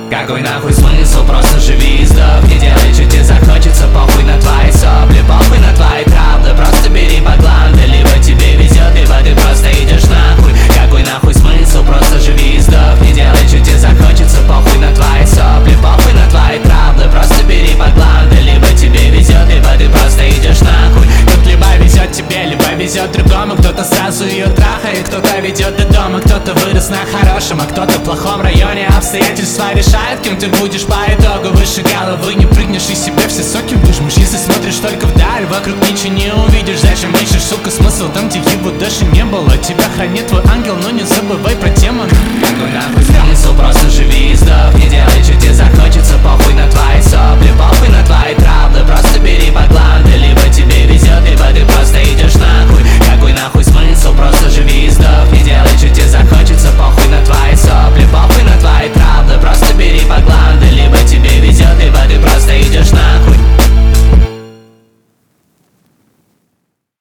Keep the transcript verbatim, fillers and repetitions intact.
Какой нахуй смысл, просто живи и сдох. Не делай, что тебе захочется, похуй на твои сопли, похуй на твои травлы. Просто бери по гланды, либо тебе везет, либо ты просто идешь нахуй. Какой нахуй смысл, просто живи и сдох. Не делай, что тебе захочется, похуй на твои сопли, похуй на твои травлы. Просто бери по гланды, либо тебе везет, либо ты просто идешь нахуй. Тут либо везет тебе, либо везет другому. Кто-то сразу ее трахает, кто-то ведет до дома, кто-то вырос на хорошем, а кто-то в плохом районе. Обстоятельства решают, кем ты будешь по итогу. Выше головы не прыгнешь и себе все соки выжмешь. Если смотришь только вдаль, вокруг ничего не увидишь. Зачем ищешь, сука, смысл там, где его даже не было? Тебя хранит твой ангел, но не забывай про тему. Какой нахуй смысл, просто живи и сдох. Не делай, что тебе захочется, похуй на твои сопли, похуй на твои травлы. Просто бери по глазу.